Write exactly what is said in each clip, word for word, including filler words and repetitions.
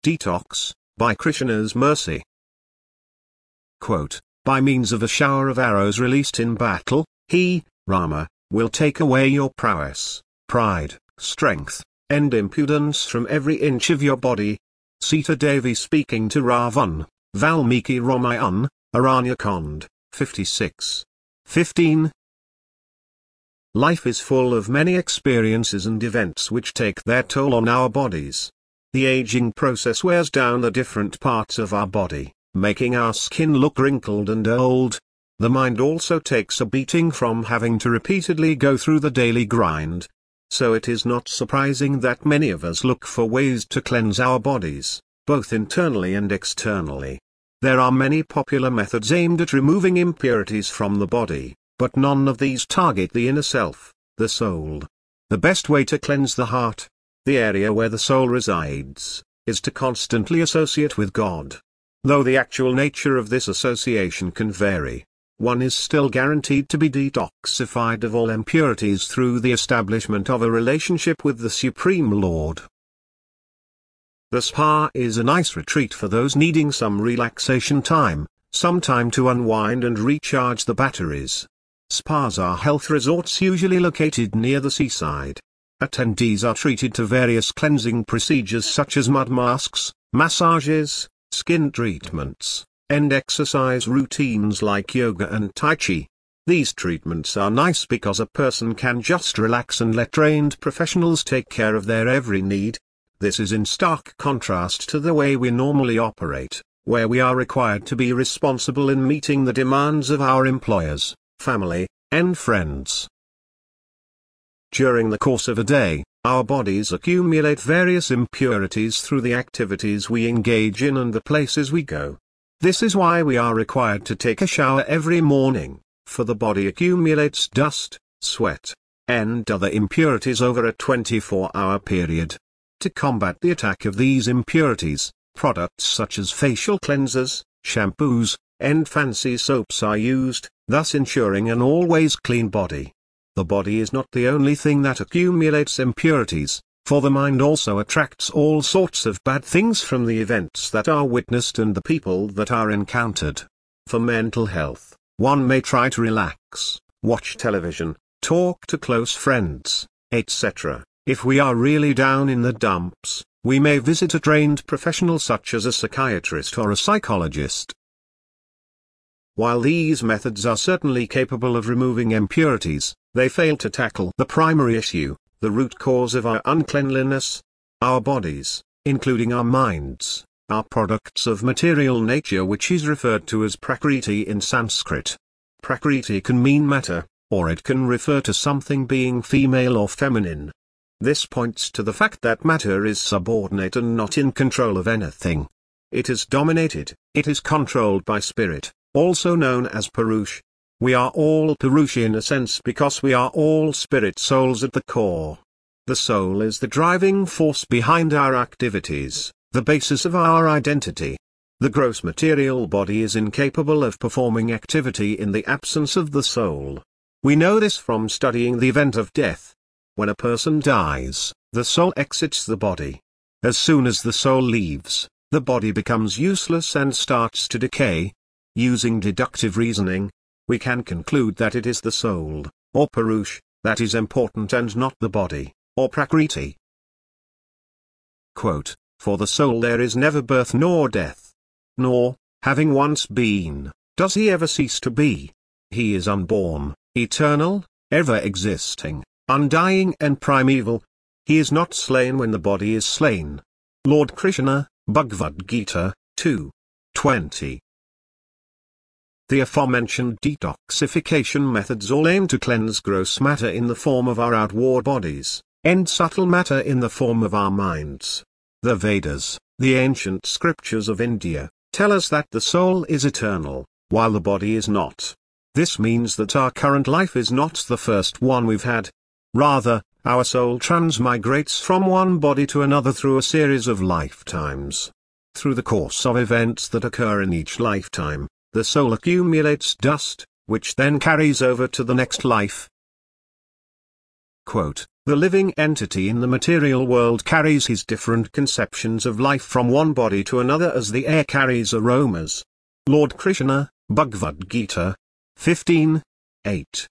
Detox, by Krishna's mercy. Quote, by means of a shower of arrows released in battle, he, Rama, will take away your prowess, pride, strength, and impudence from every inch of your body. Sita Devi speaking to Ravan, Valmiki Ramayan, Aranyakand, fifty-six. fifteen. Life is full of many experiences and events which take their toll on our bodies. The aging process wears down the different parts of our body, making our skin look wrinkled and old. The mind also takes a beating from having to repeatedly go through the daily grind. So it is not surprising that many of us look for ways to cleanse our bodies, both internally and externally. There are many popular methods aimed at removing impurities from the body, but none of these target the inner self, the soul. The best way to cleanse the heart, the area where the soul resides, is to constantly associate with God. Though the actual nature of this association can vary, one is still guaranteed to be detoxified of all impurities through the establishment of a relationship with the Supreme Lord. The spa is a nice retreat for those needing some relaxation time, some time to unwind and recharge the batteries. Spas are health resorts usually located near the seaside. Attendees are treated to various cleansing procedures such as mud masks, massages, skin treatments, and exercise routines like yoga and tai chi. These treatments are nice because a person can just relax and let trained professionals take care of their every need. This is in stark contrast to the way we normally operate, where we are required to be responsible in meeting the demands of our employers, family, and friends. During the course of a day, our bodies accumulate various impurities through the activities we engage in and the places we go. This is why we are required to take a shower every morning, for the body accumulates dust, sweat, and other impurities over a twenty-four hour period. To combat the attack of these impurities, products such as facial cleansers, shampoos, and fancy soaps are used, thus ensuring an always clean body. The body is not the only thing that accumulates impurities, for the mind also attracts all sorts of bad things from the events that are witnessed and the people that are encountered. For mental health, one may try to relax, watch television, talk to close friends, et cetera. If we are really down in the dumps, we may visit a trained professional such as a psychiatrist or a psychologist. While these methods are certainly capable of removing impurities, they fail to tackle the primary issue, the root cause of our uncleanliness. Our bodies, including our minds, are products of material nature, which is referred to as prakriti in Sanskrit. Prakriti can mean matter, or it can refer to something being female or feminine. This points to the fact that matter is subordinate and not in control of anything. It is dominated, it is controlled by spirit, also known as Purush. We are all Purush in a sense because we are all spirit souls at the core. The soul is the driving force behind our activities, the basis of our identity. The gross material body is incapable of performing activity in the absence of the soul. We know this from studying the event of death. When a person dies, the soul exits the body. As soon as the soul leaves, the body becomes useless and starts to decay. Using deductive reasoning, we can conclude that it is the soul, or Purush, that is important and not the body, or Prakriti. Quote, for the soul there is never birth nor death. Nor, having once been, does he ever cease to be. He is unborn, eternal, ever existing, undying and primeval. He is not slain when the body is slain. Lord Krishna, Bhagavad Gita, two twenty. The aforementioned detoxification methods all aim to cleanse gross matter in the form of our outward bodies, and subtle matter in the form of our minds. The Vedas, the ancient scriptures of India, tell us that the soul is eternal, while the body is not. This means that our current life is not the first one we've had. Rather, our soul transmigrates from one body to another through a series of lifetimes. Through the course of events that occur in each lifetime, the soul accumulates dust, which then carries over to the next life. Quote, The living entity in the material world carries his different conceptions of life from one body to another as the air carries aromas. Lord Krishna, Bhagavad Gita fifteen eight.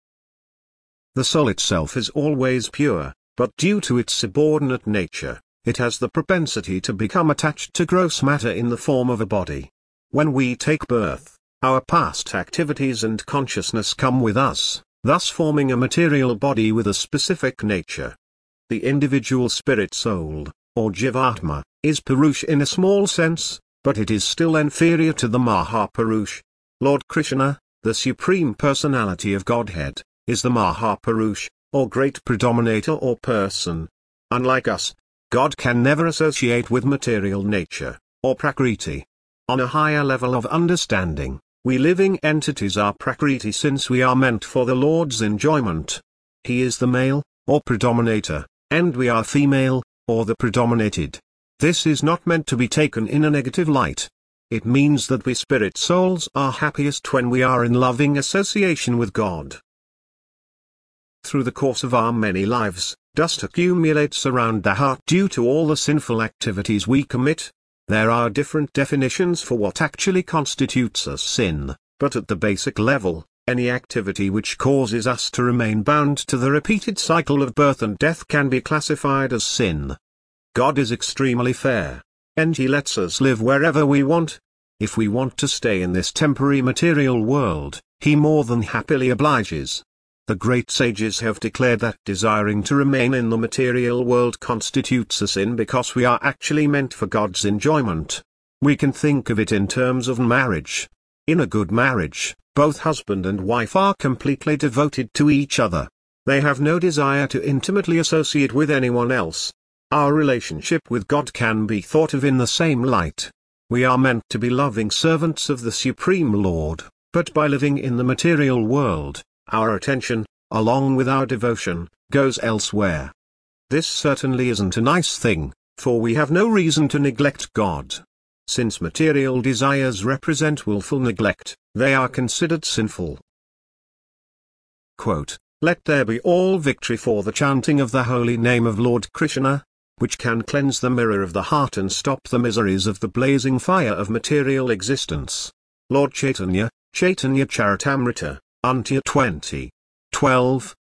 The soul itself is always pure, but due to its subordinate nature, it has the propensity to become attached to gross matter in the form of a body. When we take birth, our past activities and consciousness come with us, thus forming a material body with a specific nature. The individual spirit soul, or Jivatma, is Purush in a small sense, but it is still inferior to the Mahapurush. Lord Krishna, the Supreme Personality of Godhead, is the Mahapurush, or Great Predominator or Person. Unlike us, God can never associate with material nature, or Prakriti. On a higher level of understanding, we living entities are Prakriti since we are meant for the Lord's enjoyment. He is the male, or predominator, and we are female, or the predominated. This is not meant to be taken in a negative light. It means that we spirit souls are happiest when we are in loving association with God. Through the course of our many lives, dust accumulates around the heart due to all the sinful activities we commit. There are different definitions for what actually constitutes a sin, but at the basic level, any activity which causes us to remain bound to the repeated cycle of birth and death can be classified as sin. God is extremely fair, and He lets us live wherever we want. If we want to stay in this temporary material world, He more than happily obliges. The great sages have declared that desiring to remain in the material world constitutes a sin because we are actually meant for God's enjoyment. We can think of it in terms of marriage. In a good marriage, both husband and wife are completely devoted to each other. They have no desire to intimately associate with anyone else. Our relationship with God can be thought of in the same light. We are meant to be loving servants of the Supreme Lord, but by living in the material world, our attention, along with our devotion, goes elsewhere. This certainly isn't a nice thing, for we have no reason to neglect God. Since material desires represent willful neglect, they are considered sinful. Quote, "Let there be all victory for the chanting of the holy name of Lord Krishna, which can cleanse the mirror of the heart and stop the miseries of the blazing fire of material existence." Lord Chaitanya, Chaitanya Charitamrita, Antya twenty, twelve.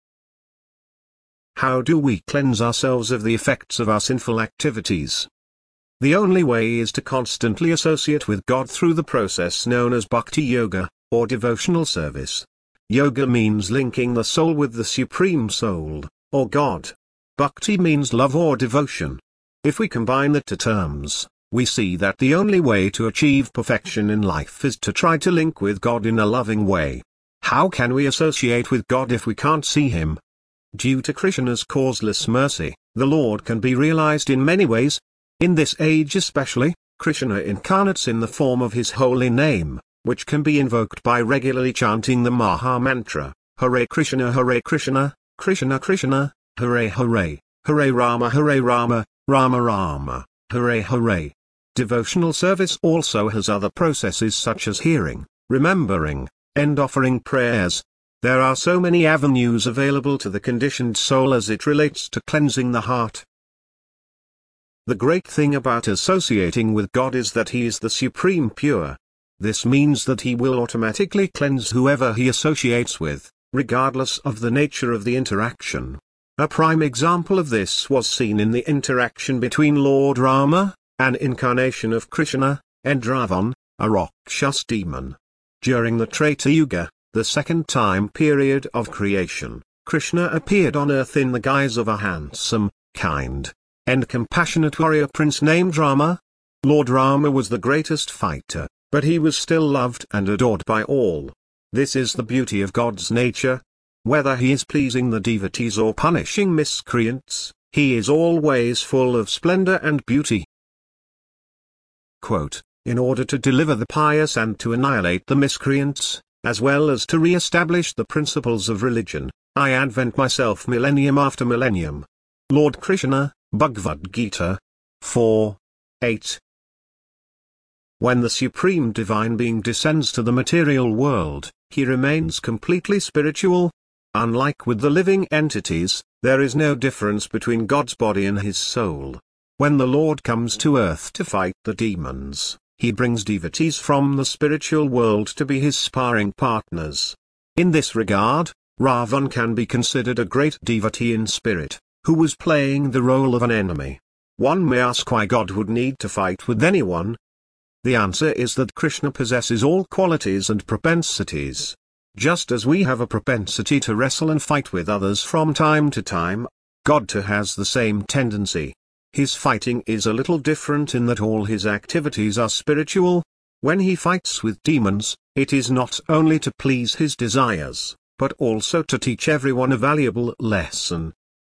How do we cleanse ourselves of the effects of our sinful activities? The only way is to constantly associate with God through the process known as Bhakti Yoga, or devotional service. Yoga means linking the soul with the Supreme Soul, or God. Bhakti means love or devotion. If we combine the two terms, we see that the only way to achieve perfection in life is to try to link with God in a loving way. How can we associate with God if we can't see Him? Due to Krishna's causeless mercy, the Lord can be realized in many ways. In this age especially, Krishna incarnates in the form of His holy name, which can be invoked by regularly chanting the Maha Mantra, Hare Krishna Hare Krishna, Krishna Krishna, Hare Hare, Hare Rama Hare Rama, Rama Rama, Hare Hare. Devotional service also has other processes such as hearing, remembering, and offering prayers. There are so many avenues available to the conditioned soul as it relates to cleansing the heart. The great thing about associating with God is that He is the Supreme Pure. This means that He will automatically cleanse whoever He associates with, regardless of the nature of the interaction. A prime example of this was seen in the interaction between Lord Rama, an incarnation of Krishna, and Ravan, a Rakshas demon. During the Treta Yuga, the second time period of creation, Krishna appeared on earth in the guise of a handsome, kind, and compassionate warrior prince named Rama. Lord Rama was the greatest fighter, but he was still loved and adored by all. This is the beauty of God's nature. Whether He is pleasing the devotees or punishing miscreants, He is always full of splendor and beauty. Quote, "In order to deliver the pious and to annihilate the miscreants, as well as to re-establish the principles of religion, I advent myself millennium after millennium." Lord Krishna, Bhagavad Gita four eight. When the Supreme Divine Being descends to the material world, He remains completely spiritual. Unlike with the living entities, there is no difference between God's body and his soul. When the Lord comes to earth to fight the demons, he brings devotees from the spiritual world to be his sparring partners. In this regard, Ravan can be considered a great devotee in spirit, who was playing the role of an enemy. One may ask why God would need to fight with anyone. The answer is that Krishna possesses all qualities and propensities. Just as we have a propensity to wrestle and fight with others from time to time, God too has the same tendency. His fighting is a little different in that all his activities are spiritual. When he fights with demons, it is not only to please his desires, but also to teach everyone a valuable lesson.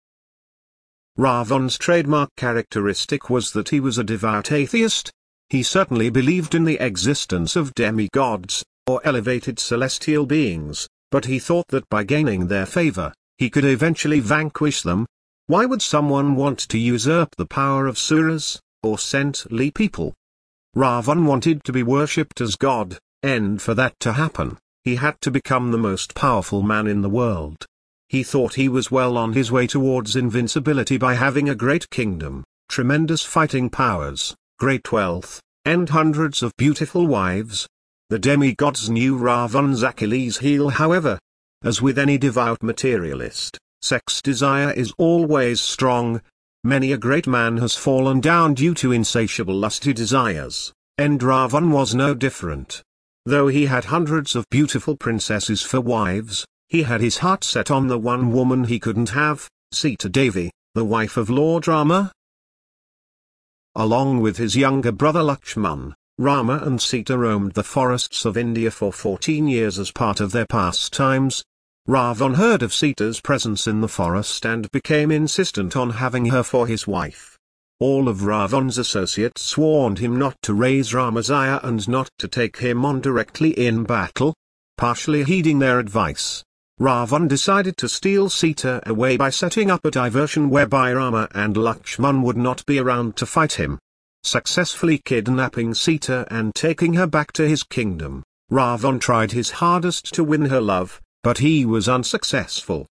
Ravan's trademark characteristic was that he was a devout atheist. He certainly believed in the existence of demigods, or elevated celestial beings, but he thought that by gaining their favor, he could eventually vanquish them. Why would someone want to usurp the power of suras, or saintly people? Ravan wanted to be worshipped as God, and for that to happen, he had to become the most powerful man in the world. He thought he was well on his way towards invincibility by having a great kingdom, tremendous fighting powers, great wealth, and hundreds of beautiful wives. The demigods knew Ravan's Achilles heel, however. As with any devout materialist, sex desire is always strong. Many a great man has fallen down due to insatiable lusty desires, and Ravan was no different. Though he had hundreds of beautiful princesses for wives, he had his heart set on the one woman he couldn't have, Sita Devi, the wife of Lord Rama. Along with his younger brother Lakshman, Rama and Sita roamed the forests of India for fourteen years as part of their pastimes. Ravan heard of Sita's presence in the forest and became insistent on having her for his wife. All of Ravan's associates warned him not to raise Rama's ire and not to take him on directly in battle. Partially heeding their advice, Ravan decided to steal Sita away by setting up a diversion whereby Rama and Lakshman would not be around to fight him. Successfully kidnapping Sita and taking her back to his kingdom, Ravan tried his hardest to win her love, but he was unsuccessful.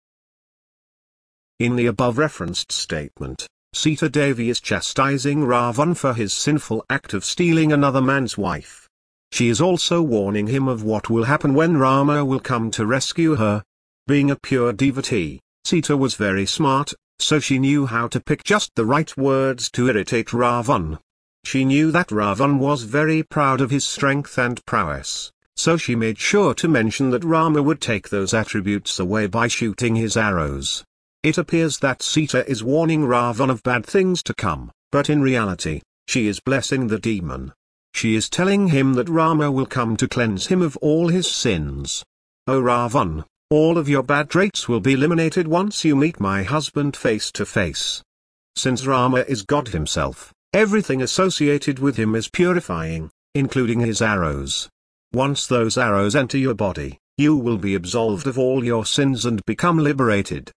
In the above-referenced statement, Sita Devi is chastising Ravan for his sinful act of stealing another man's wife. She is also warning him of what will happen when Rama will come to rescue her. Being a pure devotee, Sita was very smart, so she knew how to pick just the right words to irritate Ravan. She knew that Ravan was very proud of his strength and prowess, so she made sure to mention that Rama would take those attributes away by shooting his arrows. It appears that Sita is warning Ravan of bad things to come, but in reality, she is blessing the demon. She is telling him that Rama will come to cleanse him of all his sins. O Ravan, all of your bad traits will be eliminated once you meet my husband face to face. Since Rama is God himself, everything associated with him is purifying, including his arrows. Once those arrows enter your body, you will be absolved of all your sins and become liberated.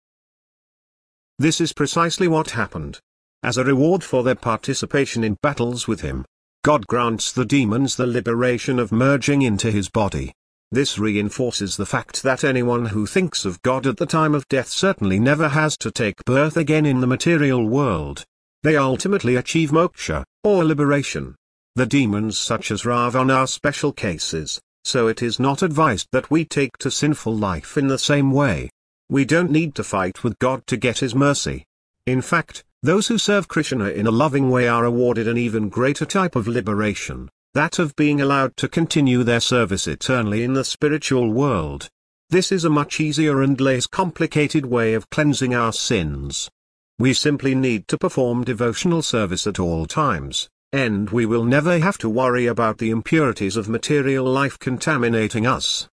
This is precisely what happened. As a reward for their participation in battles with him, God grants the demons the liberation of merging into his body. This reinforces the fact that anyone who thinks of God at the time of death certainly never has to take birth again in the material world. They ultimately achieve moksha, or liberation. The demons such as Ravan are special cases, so it is not advised that we take to sinful life in the same way. We don't need to fight with God to get his mercy. In fact, those who serve Krishna in a loving way are awarded an even greater type of liberation, that of being allowed to continue their service eternally in the spiritual world. This is a much easier and less complicated way of cleansing our sins. We simply need to perform devotional service at all times, and we will never have to worry about the impurities of material life contaminating us.